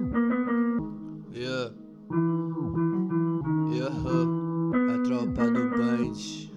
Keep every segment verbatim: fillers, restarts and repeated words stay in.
Yeah. Yeah. A tropa do Band.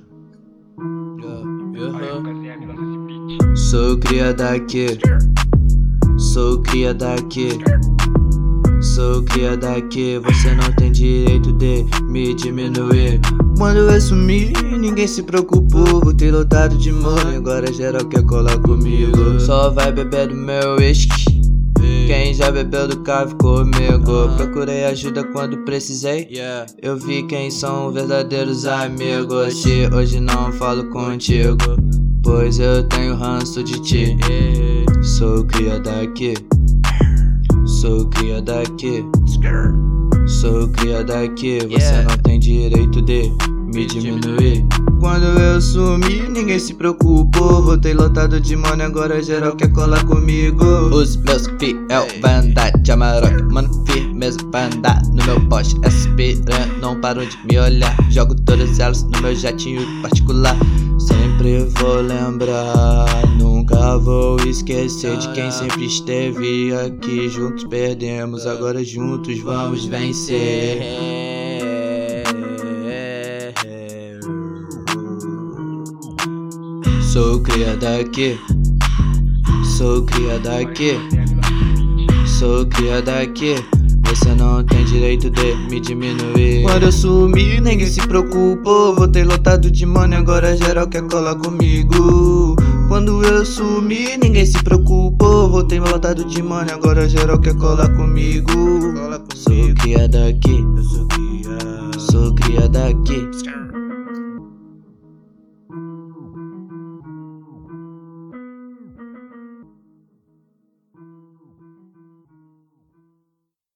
Yeah. Yeah. Sou cria daqui. Sou cria daqui. Sou cria daqui. Você não tem direito de me diminuir. Quando eu sumir, ninguém se preocupou. Vou ter lotado de money, agora geral quer colar comigo. Só vai beber do meu whisky. Quem já bebeu do carro comigo. Procurei ajuda quando precisei. Eu vi quem são verdadeiros amigos. E hoje não falo contigo, pois eu tenho ranço de ti. Sou cria daqui. Sou cria daqui. Sou cria daqui. Você não tem direito de me diminuir. Quando eu sumi, ninguém se preocupou. Voltei lotado de money, agora geral quer colar comigo. Os meus fiel vai andar de Amarok, mano, firmeza vai andar no meu Porsche S P, não param de me olhar. Jogo todas elas no meu jatinho particular. Sempre vou lembrar, nunca vou esquecer de quem sempre esteve aqui. Juntos perdemos, agora juntos vamos vencer. Sou cria daqui. Sou cria daqui. Sou cria daqui. Você não tem direito de me diminuir. Quando eu sumi, ninguém se preocupou. Voltei lotado de money, agora geral quer colar comigo. Quando eu sumi, ninguém se preocupou. Voltei lotado de money, agora geral quer colar comigo. Sou cria daqui. Sou cria daqui.